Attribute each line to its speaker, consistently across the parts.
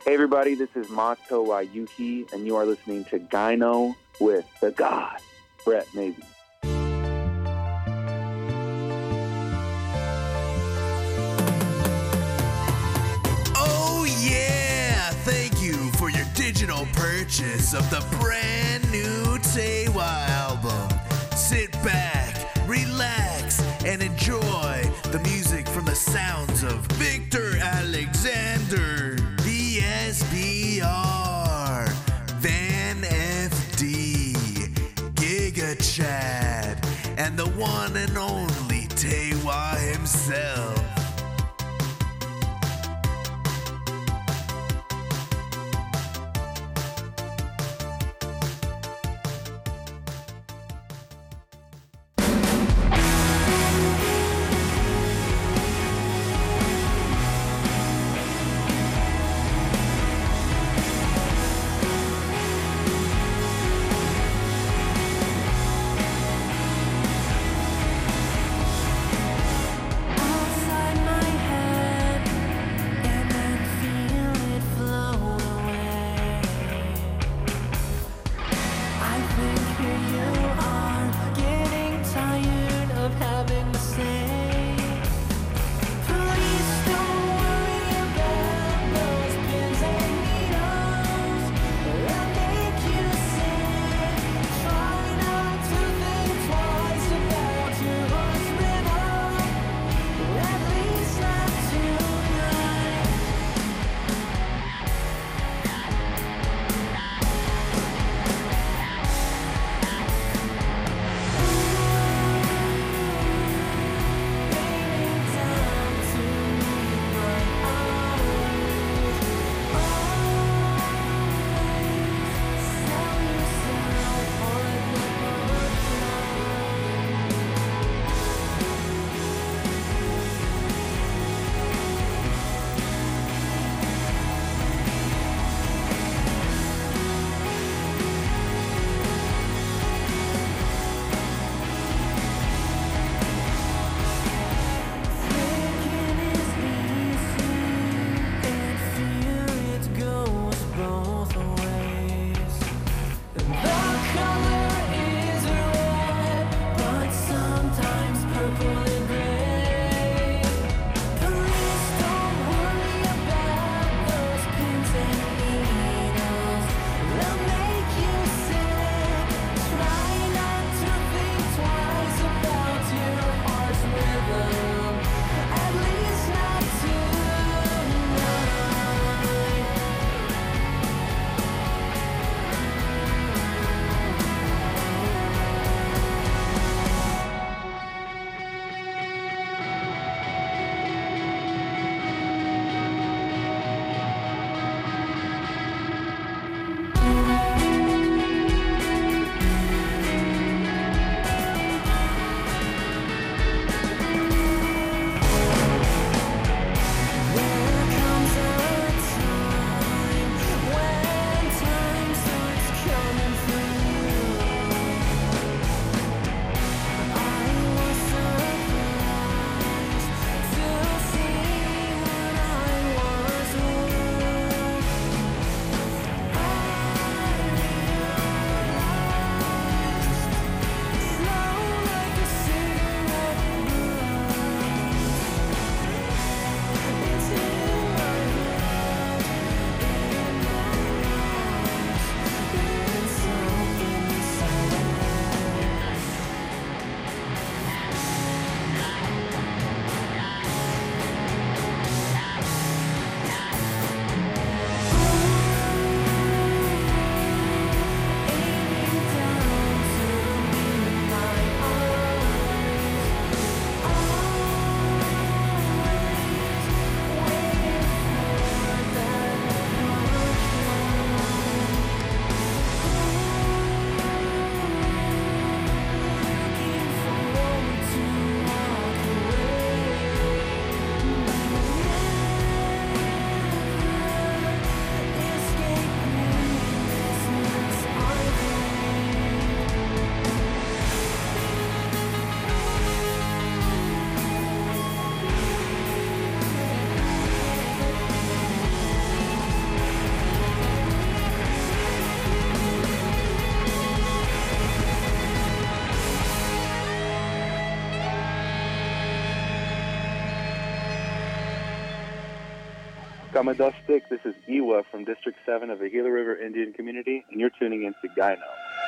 Speaker 1: Hey everybody, this is Mato Wayuki, and you are listening to Gyno with the God, Brett Mabey.
Speaker 2: Oh yeah! Thank you for your digital purchase of the brand new Tewa album. Sit back, relax, and enjoy the music from the sounds of Victor Alexander, VSBR, Van FD, Giga Chad, and the one and only Tewa himself.
Speaker 3: Outside
Speaker 1: Kamadustik. This is Iwa from District 7 of the Gila River Indian Community, and you're tuning into Gyno.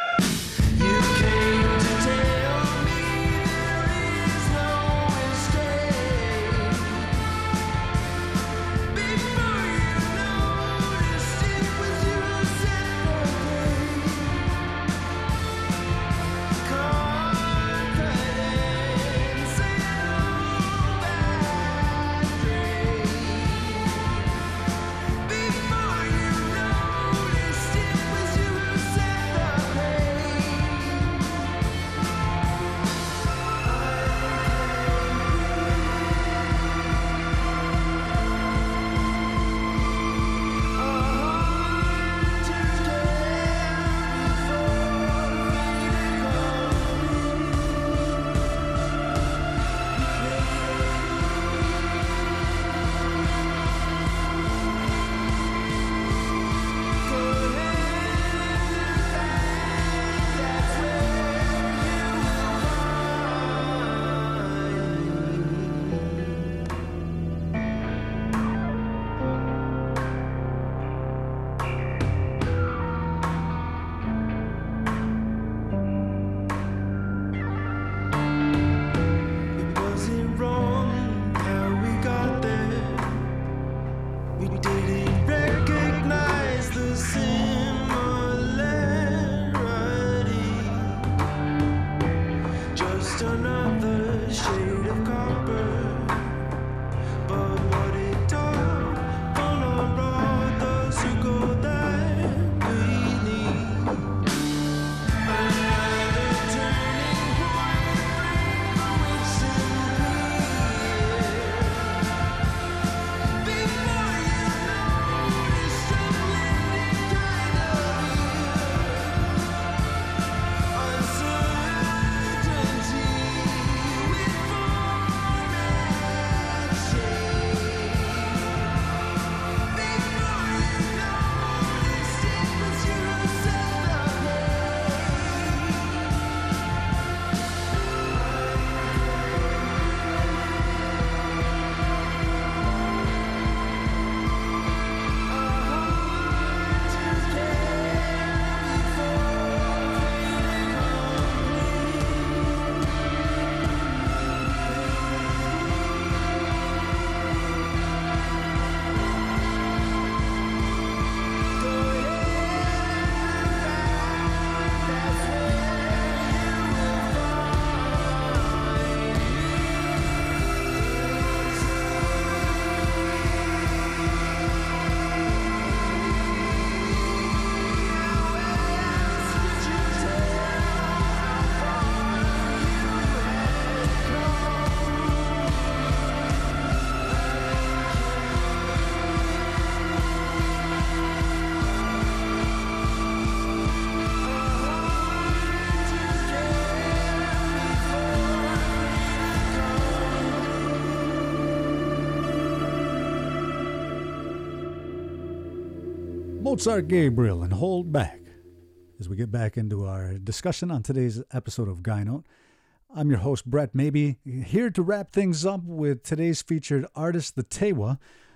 Speaker 3: Mozart Gabriel and Hold Back. As we get back into our discussion on today's episode of Gyno, I'm your host, Brett Maybe, here to wrap things up with today's featured artist, the Tewa.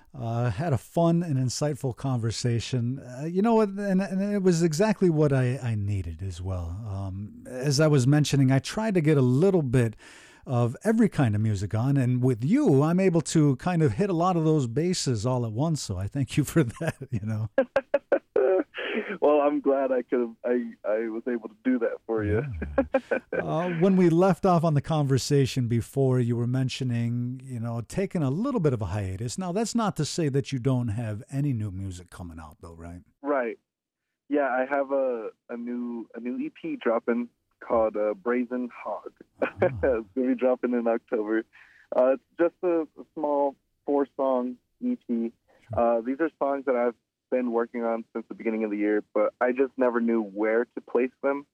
Speaker 3: Had a fun and insightful conversation. You know what? And it was exactly what I needed as well. As I was mentioning, I tried to get a little bit of every kind of music on, and with you, I'm able to kind of hit a lot of those bases all at once. So I thank you for that. You know.
Speaker 1: Well, I'm glad I was able to do that for you.
Speaker 3: When we left off on the conversation before, you were mentioning, taking a little bit of a hiatus. Now, that's not to say that you don't have any new music coming out, though, right?
Speaker 1: Right. Yeah, I have a new EP dropping called Brazen Hog. It's going to be dropping in October. It's just a small 4-song EP. Sure. These are songs that I've been working on since the beginning of the year, but I just never knew where to place them.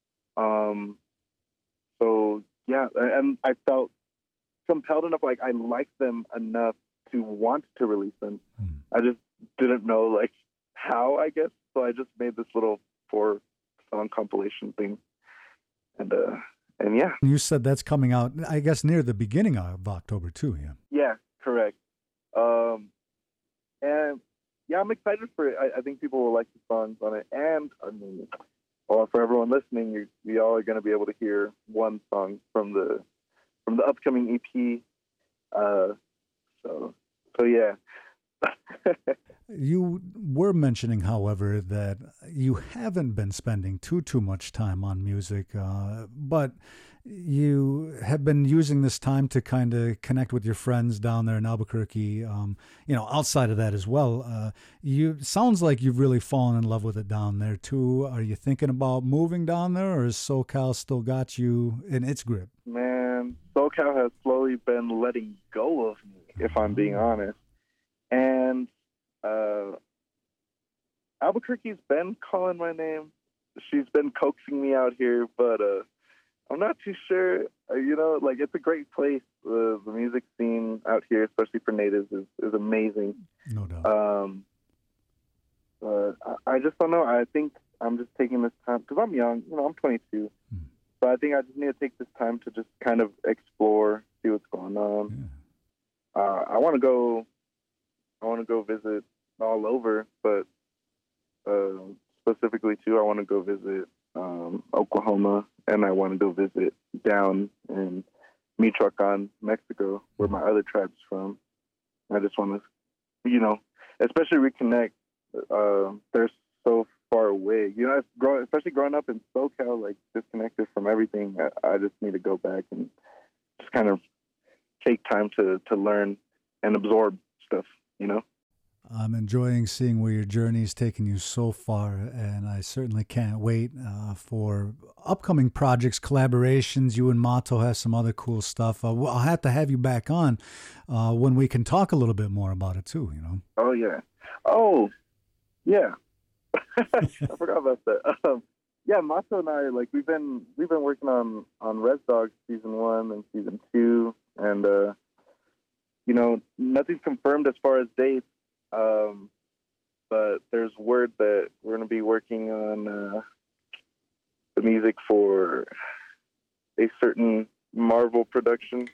Speaker 1: So yeah, and I felt compelled enough, like I liked them enough to want to release them. I just didn't know like how, I guess. So I just made this little 4-song compilation thing. And yeah.
Speaker 3: You said that's coming out, I guess, near the beginning of October too, yeah?
Speaker 1: Yeah, correct. And yeah, I'm excited for it. I think people will like the songs on it. And I mean, well, for everyone listening, you all are going to be able to hear one song from the upcoming EP. So yeah.
Speaker 3: You were mentioning, however, that you haven't been spending too much time on music, but you have been using this time to kind of connect with your friends down there in Albuquerque. Outside of that as well, sounds like you've really fallen in love with it down there too. Are you thinking about moving down there, or has SoCal still got you in its grip?
Speaker 1: Man, SoCal has slowly been letting go of me, if I'm being honest. And Albuquerque's been calling my name. She's been coaxing me out here, but I'm not too sure. It's a great place. The music scene out here, especially for natives, is amazing.
Speaker 3: No doubt.
Speaker 1: But I just don't know. I think I'm just taking this time, because I'm young. I'm 22. So I think I just need to take this time to just kind of explore, see what's going on. Yeah. I want to go visit all over, but specifically too, I want to go visit Oklahoma, and I want to go visit down in Michoacan, Mexico, where my other tribe's from. I just want to, especially reconnect. They're so far away, especially growing up in SoCal, like disconnected from everything. I just need to go back and just kind of take time to learn and absorb stuff,
Speaker 3: I'm enjoying seeing where your journey's taken you so far, and I certainly can't wait for upcoming projects, collaborations. You and Mato have some other cool stuff. I'll have to have you back on when we can talk a little bit more about it too,
Speaker 1: Oh, yeah. Oh, yeah. I forgot about that. Yeah, Mato and I, we've been working on Res Dogs season 1 and season 2, and nothing's confirmed as far as dates. But there's word that we're going to be working on the music for a certain Marvel production.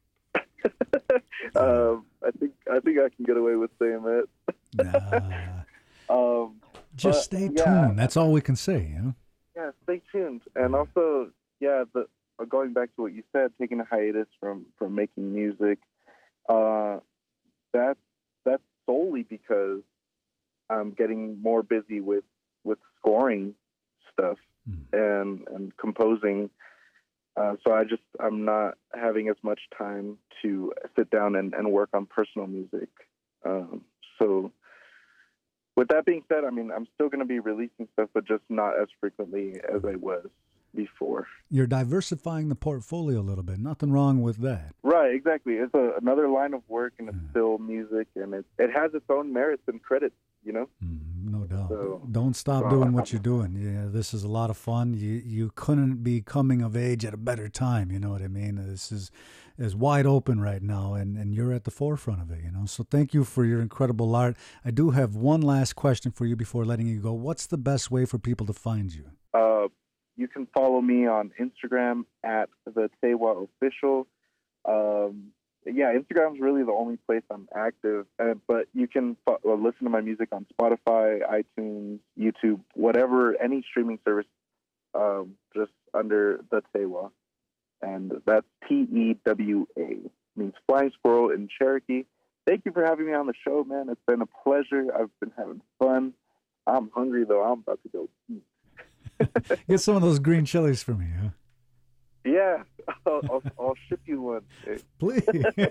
Speaker 1: I think I can get away with saying that.
Speaker 3: Just stay tuned. That's all we can say.
Speaker 1: Yeah, stay tuned. And also, going back to what you said, taking a hiatus from making music. That's solely because I'm getting more busy with scoring stuff and composing. So I'm not having as much time to sit down and work on personal music. So with that being said, I'm still going to be releasing stuff, but just not as frequently as I was before.
Speaker 3: You're diversifying the portfolio a little bit. Nothing wrong with that.
Speaker 1: Right, exactly. It's another line of work, and it's still music, and it has its own merits and credits,
Speaker 3: No doubt.
Speaker 1: So,
Speaker 3: don't stop doing what you're doing. Yeah, this is a lot of fun. You couldn't be coming of age at a better time, you know what I mean? This is wide open right now, and you're at the forefront of it, So thank you for your incredible art. I do have one last question for you before letting you go. What's the best way for people to find you?
Speaker 1: You can follow me on Instagram at the Tewa Official. Instagram's really the only place I'm active. But you can listen to my music on Spotify, iTunes, YouTube, whatever, any streaming service, just under the Tewa. And that's Tewa, means flying squirrel in Cherokee. Thank you for having me on the show, man. It's been a pleasure. I've been having fun. I'm hungry, though. I'm about to go eat.
Speaker 3: Get some of those green chilies for me, huh?
Speaker 1: Yeah, I'll ship you one.
Speaker 3: Please.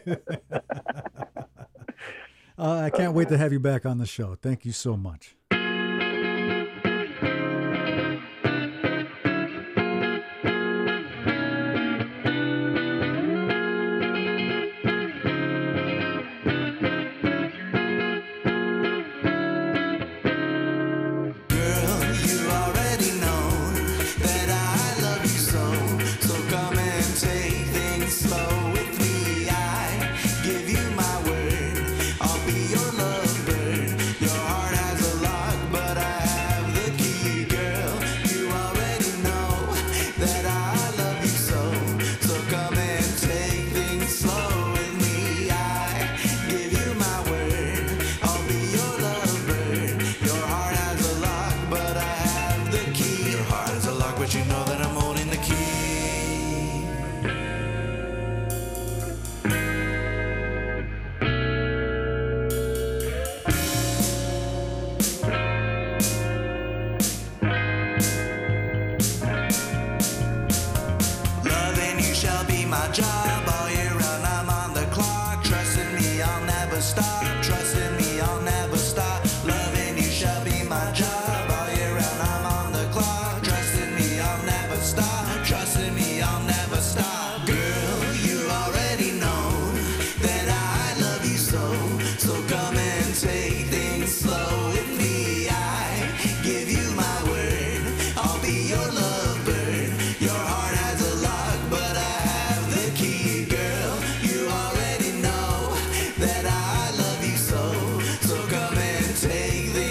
Speaker 3: I can't wait to have you back on the show. Thank you so much.
Speaker 2: Give you my word, I'll be your lovebird. Your heart has a lot.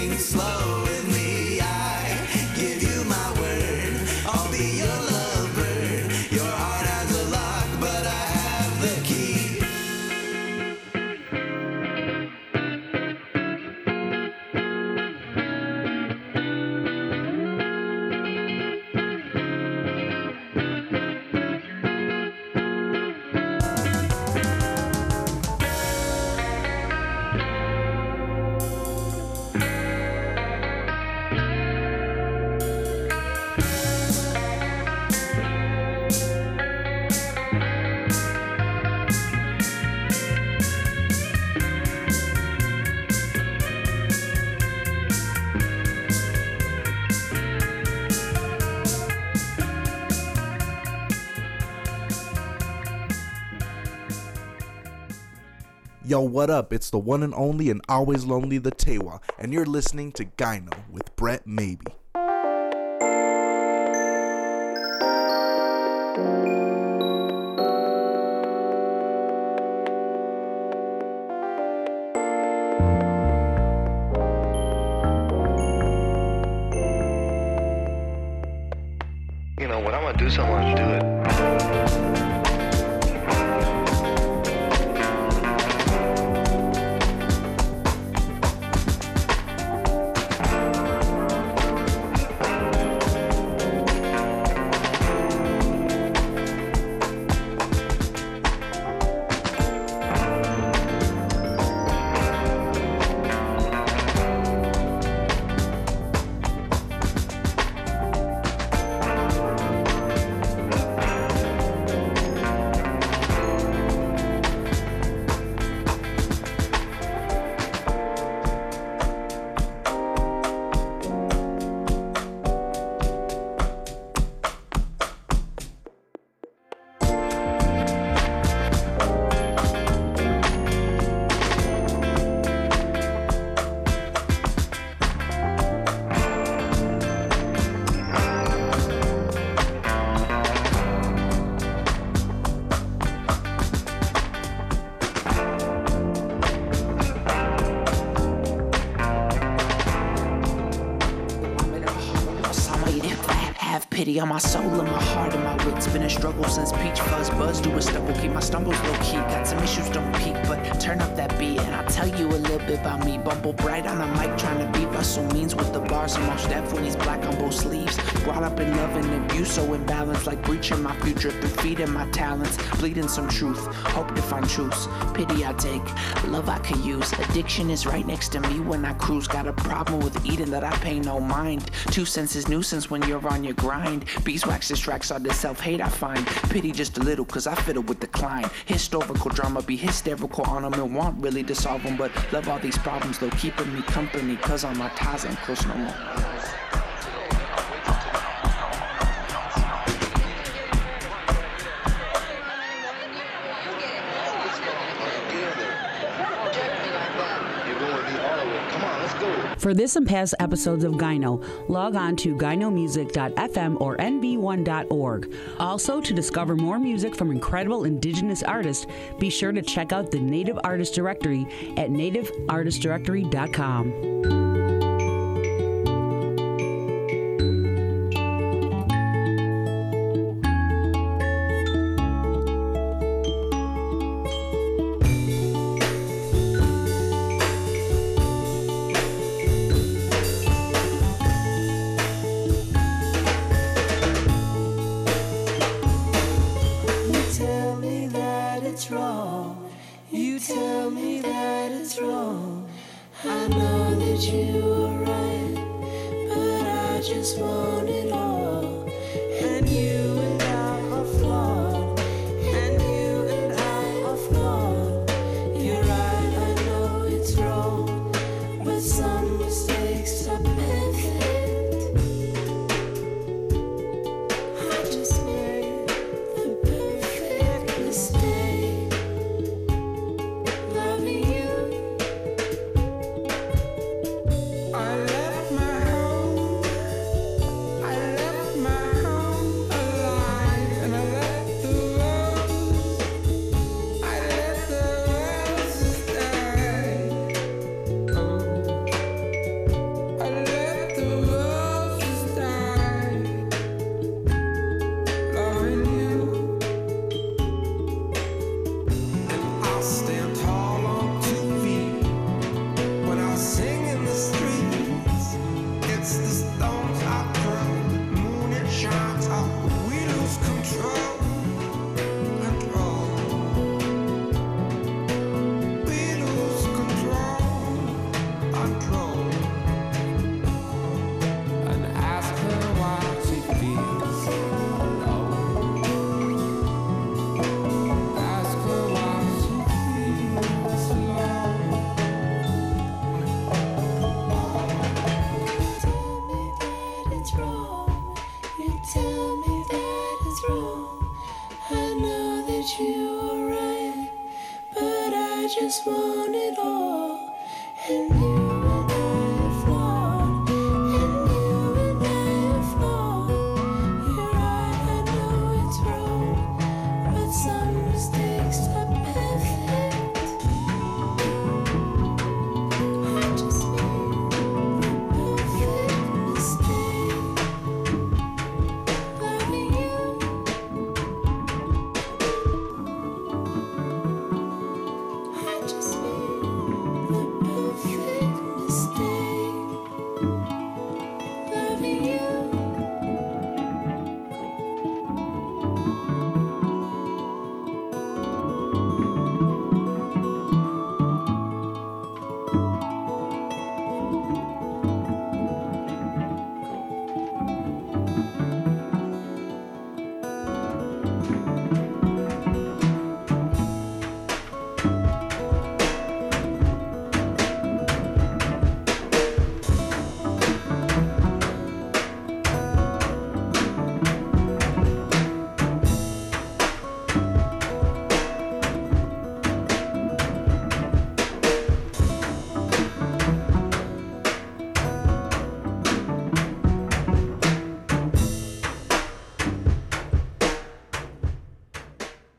Speaker 2: moving slow with me. I give you my word, I'll be your lovebird. Your heart has a lock, but I have the key.
Speaker 4: Yo, what up? It's the one and only and always lonely, the Tewa, and you're listening to Gyno with Brett Maybe.
Speaker 5: You know, when I'm gonna do something, I'm gonna do it.
Speaker 6: On my soul and my heart and my wits. Been a struggle since peach fuzz buzz. Do a stubble, keep my stumbles low key. Got some issues, don't peak, but turn up that beat and I'll tell you a little bit about me. Bumble bright on the mic, trying to beat Russell Means with the bars and most depth when he's black on both sleeves. Brought up in love and abuse, so imbalanced, like breaching my future through feeding my talents. Bleeding some truth, hope to find truths. Pity I take, love I could use. Addiction is right next to me when I cruise. Got a problem with eating that I pay no mind. 2 cents is nuisance when you're on your grind. Beeswax distracts all the self-hate I find. Pity just a little cause I fiddle with decline. Historical drama be hysterical on them and want really to solve them. But love all these problems though, keeping me company cause all my ties ain't close no more.
Speaker 7: For this and past episodes of Gyno, log on to gynomusic.fm or nb1.org. Also, to discover more music from incredible indigenous artists, be sure to check out the Native Artist Directory at nativeartistdirectory.com.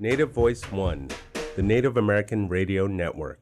Speaker 8: Native Voice One, the Native American Radio Network.